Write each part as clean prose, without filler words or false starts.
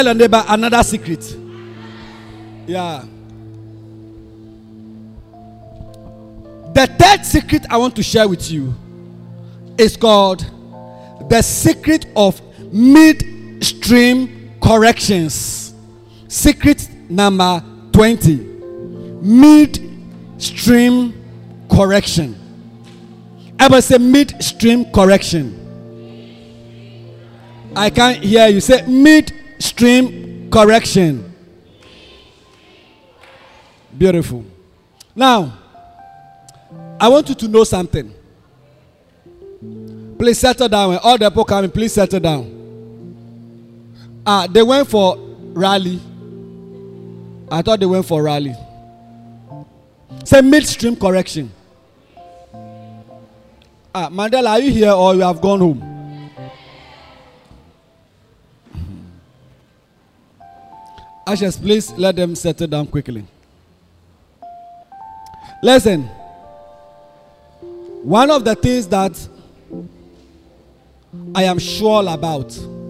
Tell your neighbor another secret. Yeah. The third secret I want to share with you is called the secret of midstream corrections. Secret number 20. Midstream correction. Everybody say midstream correction. I can't hear you. Say midstream correction. Beautiful. Now, I want you to know something. Please settle down. When all the people coming, please settle down. They went for rally. I thought they went for rally. Say midstream correction. Mandela, are you here or you have gone home? Ashes, please let them settle down quickly. Listen. One of the things that I am sure about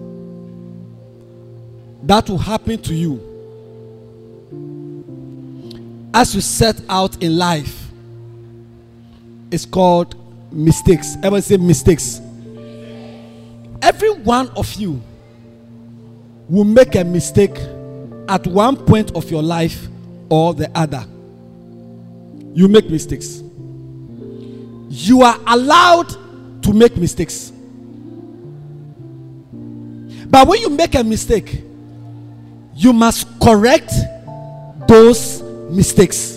that will happen to you as you set out in life is called mistakes. Everybody say mistakes. Every one of you will make a mistake at one point of your life or the other. You make mistakes. You are allowed to make mistakes. But when you make a mistake, you must correct those mistakes.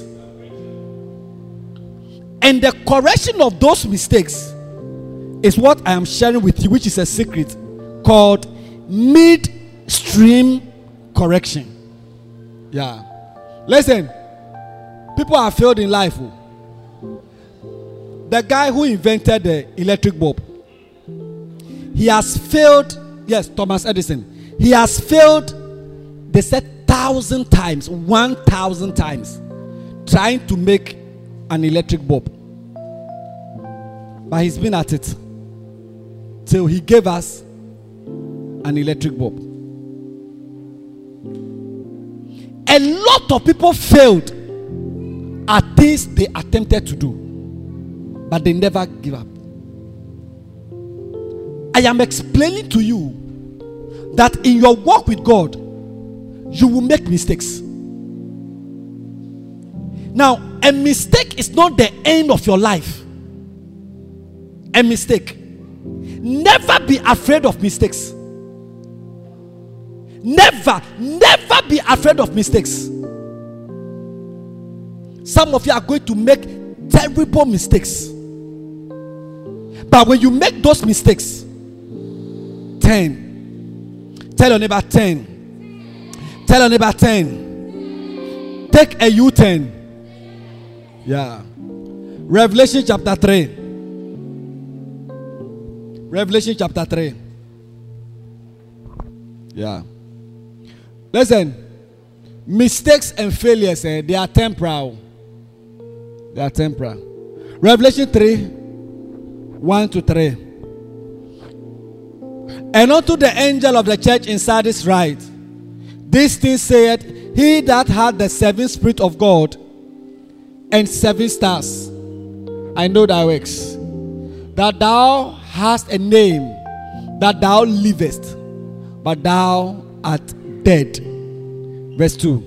And the correction of those mistakes is what I am sharing with you, which is a secret called midstream correction. Yeah. Listen, people have failed in life. The guy who invented the electric bulb, he has failed. Yes, Thomas Edison. He has failed, they said 1,000 times, 1,000 times, trying to make an electric bulb. But he's been at it till he gave us an electric bulb. A lot of people failed at things they attempted to do, but they never give up. I am explaining to you that in your walk with God, you will make mistakes. Now, a mistake is not the end of your life. A mistake. Never be afraid of mistakes. Never be afraid of mistakes. Some of you are going to make terrible mistakes. But when you make those mistakes, 10. Tell your neighbor 10. Tell your neighbor 10. Take a U-turn. Yeah. Revelation chapter 3. Revelation chapter 3. Yeah. Listen. Mistakes and failures, they are temporal. They are temporal. Revelation 3, 1 to 3. And unto the angel of the church in Sardis write, this thing saith he that had the seven Spirit of God and 7 stars. I know thy works, that thou hast a name, that thou livest, but thou art dead. Verse 2.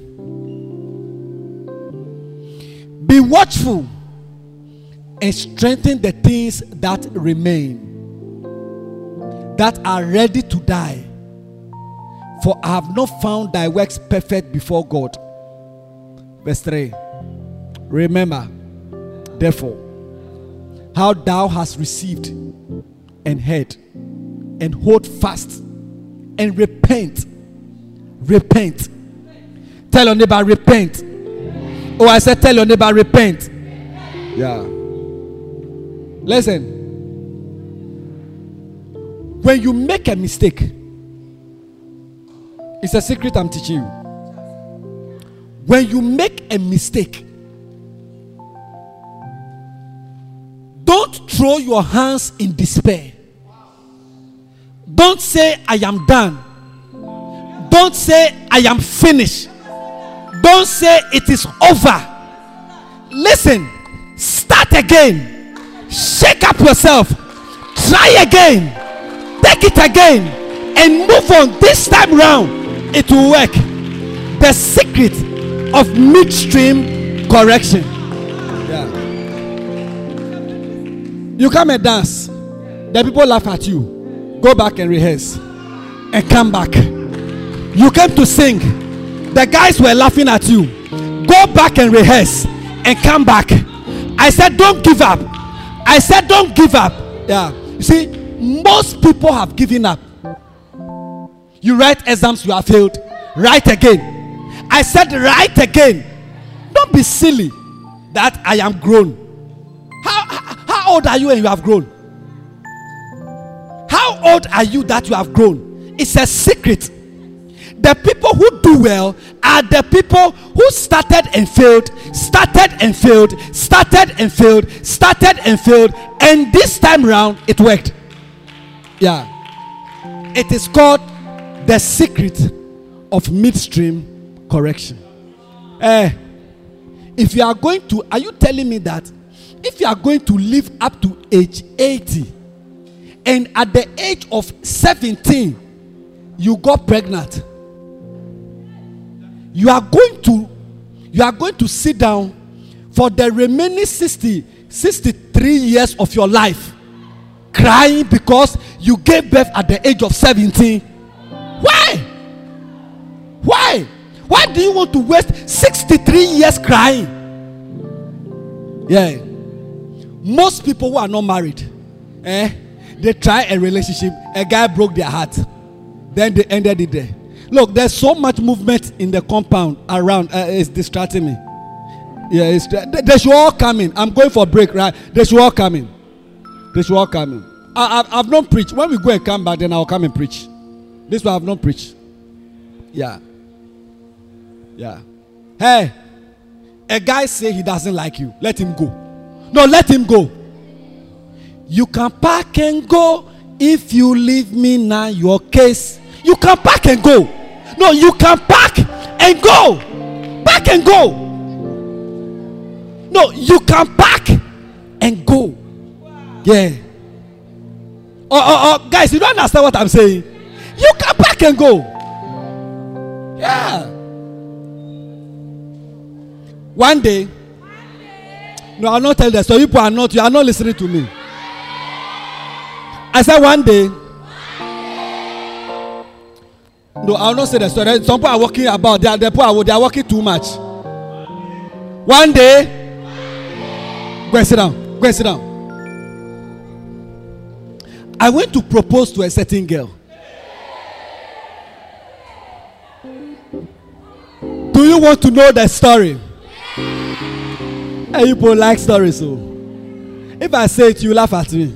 Be watchful and strengthen the things that remain, that are ready to die. For I have not found thy works perfect before God. Verse 3. Remember, therefore, how thou hast received and heard, and hold fast, and repent. Repent. Tell your neighbor, repent. Oh, I said, tell your neighbor, repent. Yeah. Listen. When you make a mistake, it's a secret I'm teaching you. When you make a mistake, don't throw your hands in despair. Don't say, I am done. Don't say, I am finished. Don't say, it is over. Listen, start again. Shake up yourself. Try again. Take it again. And move on. This time round, it will work. The secret of midstream correction. Yeah. You come and dance. The people laugh at you. Go back and rehearse. And come back. You came to sing. The guys were laughing at you. Go back and rehearse. And come back. I said, don't give up. I said, don't give up. Yeah. You see, most people have given up. You write exams, you have failed. Write again. I said, write again. Don't be silly that I am grown. How old are you when you have grown? How old are you that you have grown? It's a secret. The people who do well are the people who started and failed, started and failed, started and failed, started and failed, and this time round it worked. Yeah. It is called the secret of midstream correction. If you are going to, are you telling me that if you are going to live up to age 80 and at the age of 17 you got pregnant, you are going to sit down for the remaining 63 years of your life crying because you gave birth at the age of 17? Why do you want to waste 63 years crying? Yeah. Most people who are not married, they try a relationship, a guy broke their heart, then they ended it there. Look, there's so much movement in the compound around. It's distracting me. Yeah, they should all come in. I'm going for a break, right? They should all come in. They should all come in. I've not preached. When we go and come back, then I'll come and preach. This one I've not preached. Yeah. Yeah. Hey, a guy say he doesn't like you. Let him go. No, let him go. You can pack and go. If you leave me now, your case. You can pack and go. No, you can pack and go. Pack and go. No, you can pack and go. Yeah. Guys, you don't understand what I'm saying. You can pack and go. Yeah. One day. No, I'll not tell that. So you are not listening to me. I said one day. No, I'll not say the story. Some people are walking about. They are walking too much. One day. Go and sit down. Go and sit down. I went to propose to a certain girl. Do you want to know the story? Hey, people like stories, so if I say it, you laugh at me.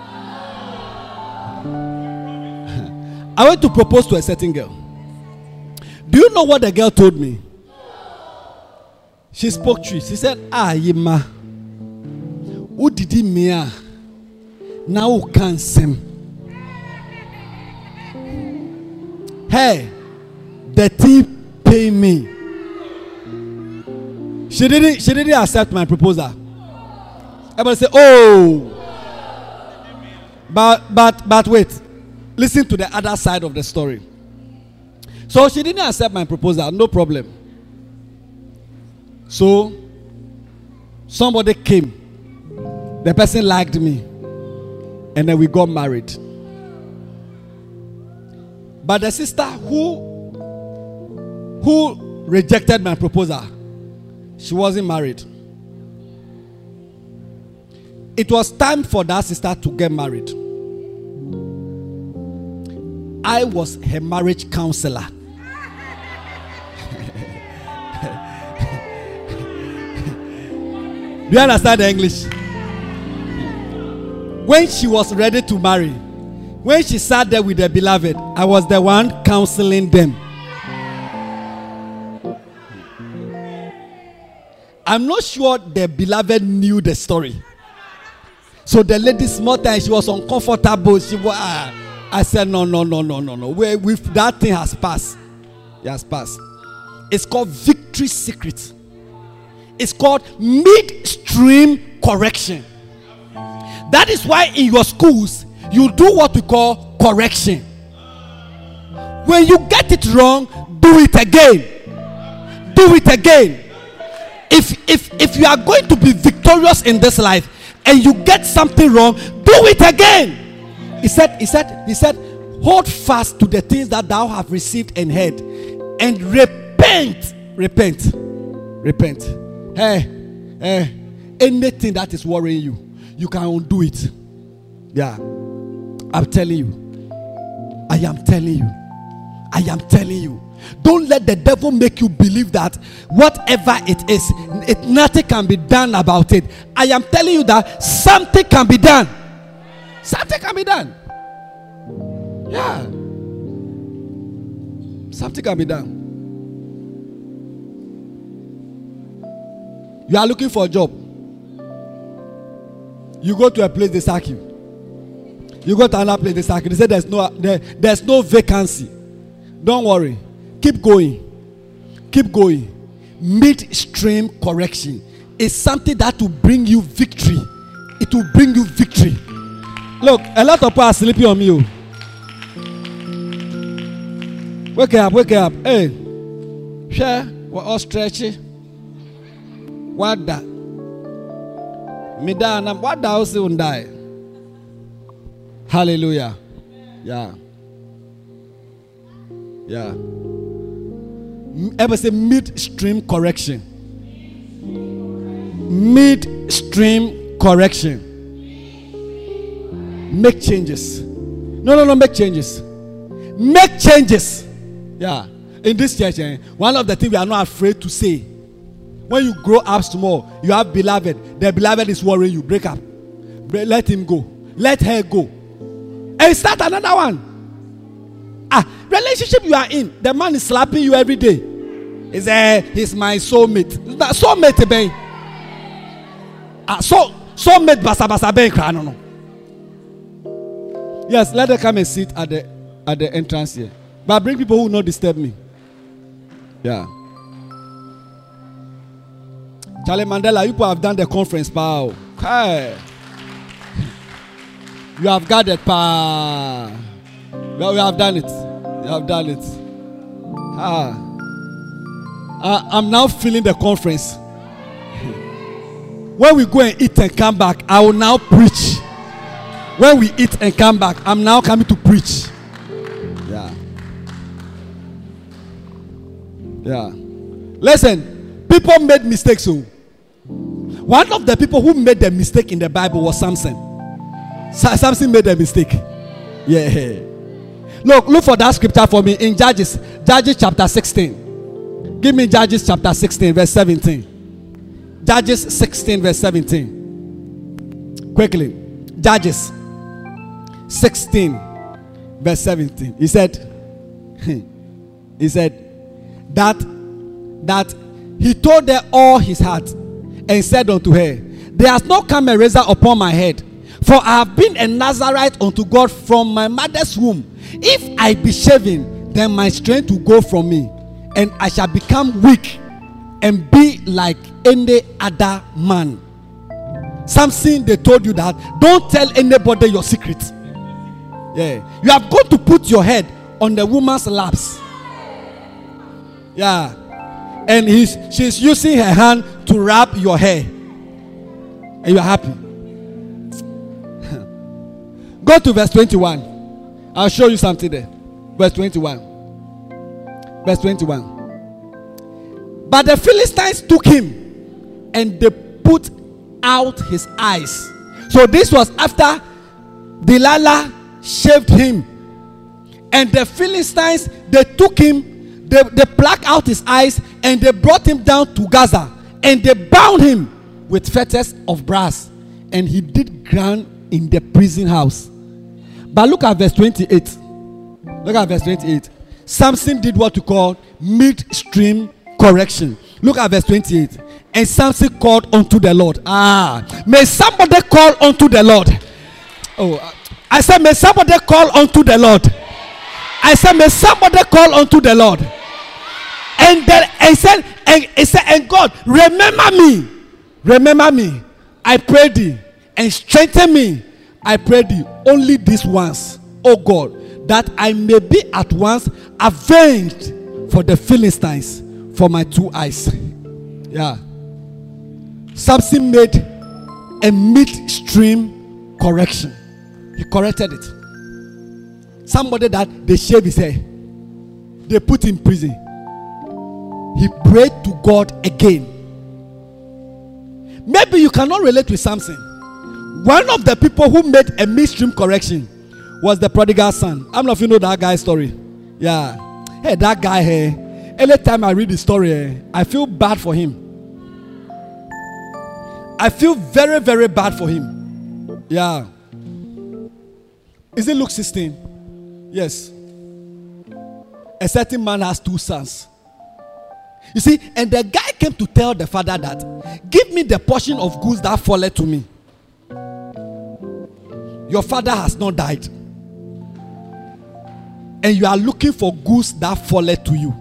I went to propose to a certain girl. Do you know what the girl told me? She spoke true. She said, Yima, who did he mean? Now who can sing? Hey, the team pay me. She didn't accept my proposal. Everybody say, oh. But wait. Listen to the other side of the story. So she didn't accept my proposal. No problem. So somebody came. The person liked me. And then we got married. But the sister who rejected my proposal, she wasn't married. It was time for that sister to get married. I was her marriage counselor. Do you understand the English? When she was ready to marry, when she sat there with the beloved, I was the one counseling them. I'm not sure the beloved knew the story. So the lady, small time, she was uncomfortable. She was, I said, no. That thing has passed. He has passed. It's called victory secret. It's called midstream correction. That is why in your schools you do what we call correction. When you get it wrong, do it again. Do it again. If you are going to be victorious in this life and you get something wrong, do it again. He said, hold fast to the things that thou have received and heard, and repent. Hey, anything that is worrying you, you can undo it. Yeah, I'm telling you. I am telling you. Don't let the devil make you believe that whatever it is, nothing can be done about it. I am telling you that something can be done. Something can be done. Yeah. Something can be done. You are looking for a job. You go to a place, they sack you. You go to another place, they sack you. They say there's no vacancy. Don't worry. Keep going. Midstream correction is something that will bring you victory. It will bring you victory. Look, a lot of people are sleeping on me. Wake up. Hey, share. We're all stretching. What that? Me down. What that also won't die. Hallelujah. Yeah. Ever say midstream correction? Midstream correction. Make changes. No, make changes. Make changes. Yeah. In this church, one of the things we are not afraid to say, when you grow up small, you have beloved. The beloved is worrying you. Break up. Let him go. Let her go. And start another one. Relationship you are in, the man is slapping you every day. He's my soulmate. Soulmate, ben. Soulmate, basa ben. I don't know. Yes, let them come and sit at the entrance here. But bring people who will not disturb me. Yeah. Charlie Mandela, you people have done the conference, pal. Hey. You have gathered, pal. Well, we have done it. I'm now feeling the conference. When we go and eat and come back, I will now preach. When we eat and come back, I'm now coming to preach. Yeah. Listen, people made mistakes. So one of the people who made the mistake in the Bible was Samson. Samson made a mistake. Yeah. Look for that scripture for me in Judges chapter 16. Give me Judges chapter 16 verse 17. Judges 16 verse 17. Quickly. Judges 16 verse 17. He said that he told her all his heart and said unto her, there has not come a razor upon my head, for I have been a Nazarite unto God from my mother's womb. If I be shaven, then my strength will go from me, and I shall become weak and be like any other man. Something they told you that don't tell anybody your secret. Yeah, you have got to put your head on the woman's laps. Yeah, and she's using her hand to wrap your hair, and you are happy. Go to verse 21. I'll show you something there. Verse 21. But the Philistines took him and they put out his eyes. So this was after Delilah shaved him. And the Philistines, they took him, they plucked out his eyes, and they brought him down to Gaza. And they bound him with fetters of brass. And he did ground in the prison house. But look at verse 28. Samson did what you call midstream correction. Look at verse 28. And Samson called unto the Lord. May somebody call unto the Lord. I said, may somebody call unto the Lord. I said, may somebody call unto the Lord. And then he said, and God, remember me. I pray thee, and strengthen me. I pray thee only this once, O God, that I may be at once avenged for the Philistines, for my 2 eyes. Yeah. Samson made a midstream correction. He corrected it. Somebody that they shaved his hair, they put in prison. He prayed to God again. Maybe you cannot relate with Samson. One of the people who made a midstream correction was the prodigal son. I don't know if you know that guy's story. Yeah. Hey, that guy here. Anytime I read the story, I feel bad for him. I feel very, very bad for him. Yeah. Is it Luke 16? Yes. A certain man has 2 sons. You see, and the guy came to tell the father that, give me the portion of goods that falleth to me. Your father has not died, and you are looking for goods that falleth to you.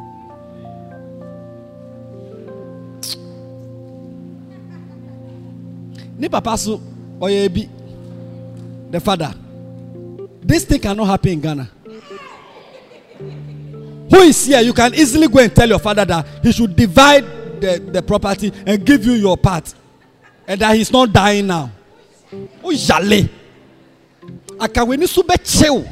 Ni papa so oyebi the father. This thing cannot happen in Ghana. Who is here? You can easily go and tell your father that he should divide the property and give you your part, and that he's not dying now. Oh, jale. Akawini sube chill.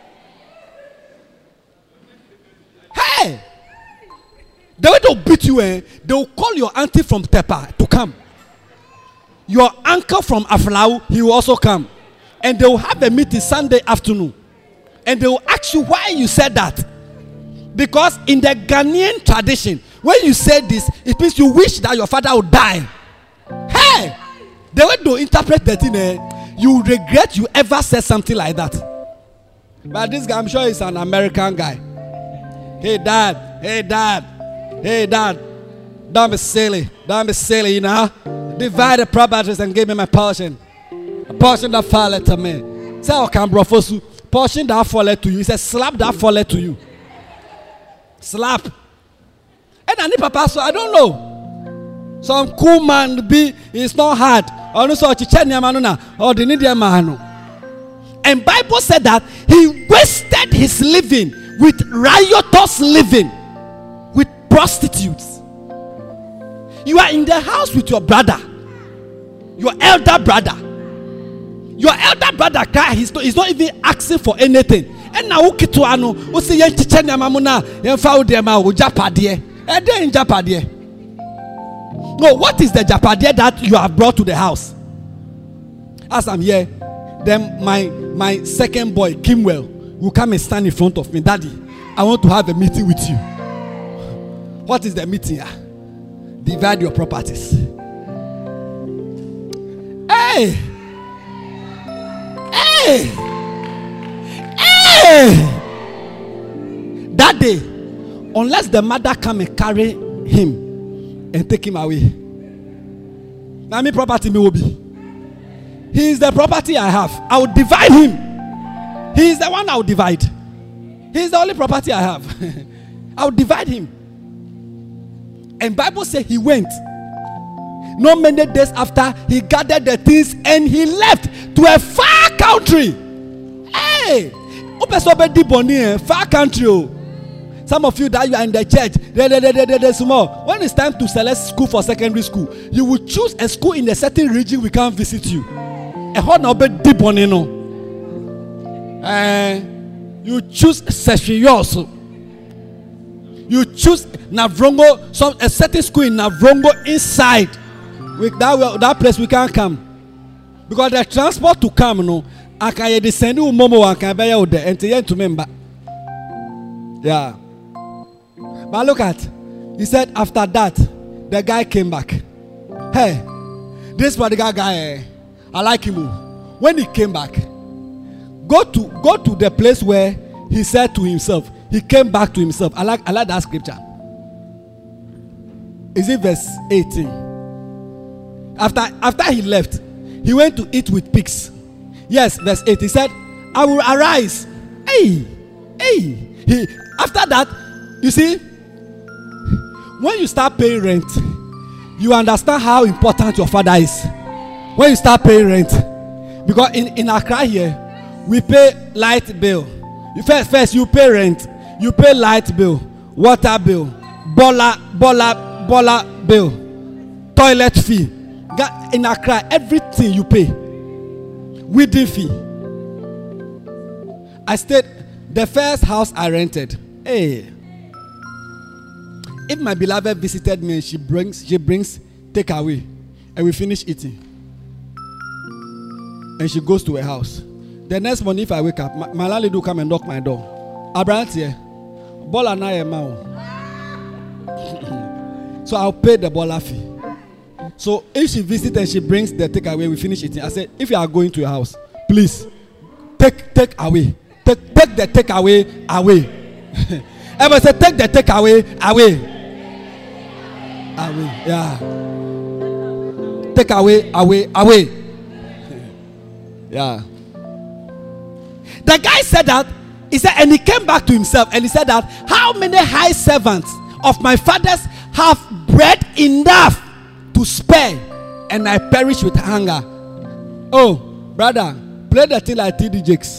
Hey, the way they'll beat you, they will call your auntie from Tepa to come. Your uncle from Aflau, he will also come. And they will have a meeting Sunday afternoon. And they will ask you why you said that. Because in the Ghanaian tradition, when you say this, it means you wish that your father would die. Hey! The way to interpret that thing, you regret you ever said something like that. But this guy, I'm sure he's an American guy. Hey dad, hey dad, hey dad. Don't be silly, you know. Divide the properties and give me my portion. A portion that falleth to me. Say, oh, can brofosu. Portion that falleth to you. He said, slap that falleth to you. Slap. And I need papa, so I don't know. Some cool man be, it's not hard. Or no, so chichenya manuna, or the Indian manu. And Bible said that he wasted his living with riotous living, with prostitutes. You are in the house with your brother, your elder brother. Your elder brother, he's not even asking for anything. And now, no, what is the japadie that you have brought to the house? As I'm here, then my second boy, Kimwell, will come and stand in front of me. Daddy, I want to have a meeting with you. What is the meeting? Divide your properties. Hey! Hey! Hey! That day, unless the mother come and carry him and take him away, now me property me will be. He is the property I have. I will divide him. He is the one I will divide. He is the only property I have. I will divide him. And Bible says he went. Not many days after, he gathered the things and he left to a far country. Hey, far country. Some of you that you are in the church, small. When it's time to select school for secondary school, you will choose a school in a certain region we can't visit you. You choose Session. You choose Navrongo, a certain school in Navrongo inside. With that place we can't come. Because the transport to come, no, I can descend you momo and can buy there and to remember. Yeah. But look at, he said after that, the guy came back. Hey, this particular guy, I like him. When he came back, go to the place where he said to himself, he came back to himself. I like that scripture. Is it verse 18? After he left, he went to eat with pigs. Yes, verse 8. He said, I will arise. Hey. After that, you see, when you start paying rent, you understand how important your father is. When you start paying rent, because in Accra here, we pay light bill. First you pay rent, you pay light bill, water bill, bola bill, toilet fee. In Accra, everything you pay, wedding fee. I stayed the first house I rented. Hey, if my beloved visited me and she brings takeaway, and we finish eating, and she goes to her house. The next morning, if I wake up, my landlady will come and knock my door. Abraham here, bola na yema. So I'll pay the bola fee. So if she visits and she brings the takeaway, we finish eating. I said, if you are going to your house, please take away. Take the takeaway away. Everybody say, take the takeaway away. Away, yeah. Take away. Yeah. The guy said that. He said, and he came back to himself and he said that, how many high servants of my father's have bread enough to spare, and I perish with hunger? Oh, brother, play the thing like TD Jakes.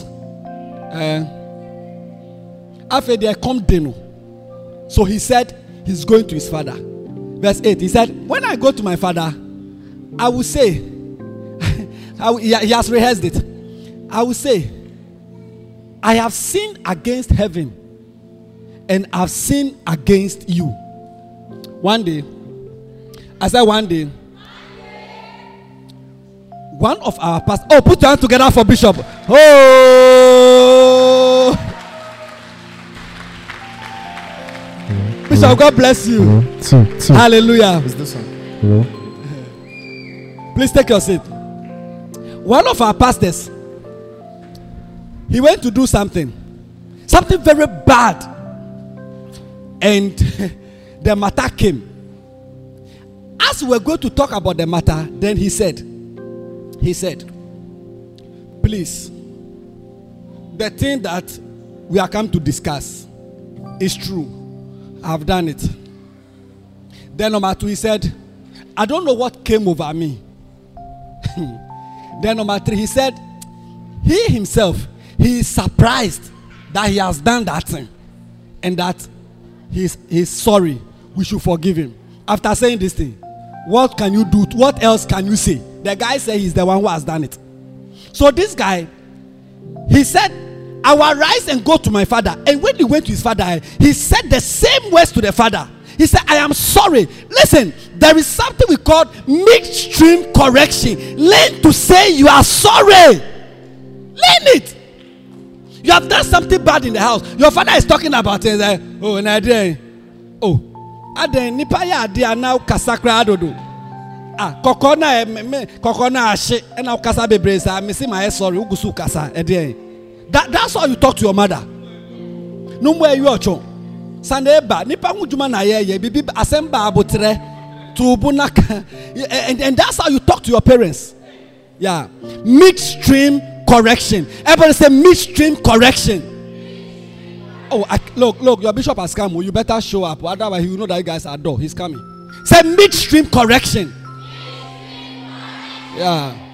After they come deno. So he said he's going to his father. Verse 8, he said, when I go to my father, I will say, he has rehearsed it. I will say, I have sinned against heaven and I've sinned against you. One day, one of our pastors, oh, put your hands together for Bishop. Oh, Bishop, God bless you. Two. Hallelujah. Is this one? Please take your seat. One of our pastors, he went to do something very bad, and the matter came. As we were going to talk about the matter, then he said, please, the thing that we are come to discuss is true. I've done it. Then number 2, he said, I don't know what came over me. Then number 3, he said, he himself, he is surprised that he has done that thing and that he's sorry. We should forgive him. After saying this thing, what can you do? What else can you say? The guy said he's the one who has done it. So this guy, he said, I will rise and go to my father. And when he went to his father, he said the same words to the father. He said, I am sorry. Listen, there is something we call midstream correction. Learn to say you are sorry. Learn it. You have done something bad in the house. Your father is talking about it. Oh, and I did. Oh, I didn't. Nipaya dia now kasakra adodo. Ah, kokona ashe. And now kasa bebresa. I miss my sorry. Ugusu kasa. That's how you talk to your mother. No more you are chon. Sunday ba. Nipa mujuma na ye bibi asemba abotre. Tubunaka. And that's how you talk to your parents. Yeah. Midstream correction. Everybody say midstream correction. Oh, look, your bishop has come. You better show up. Otherwise, you know that you guys are door. He's coming. Say midstream correction. Yeah.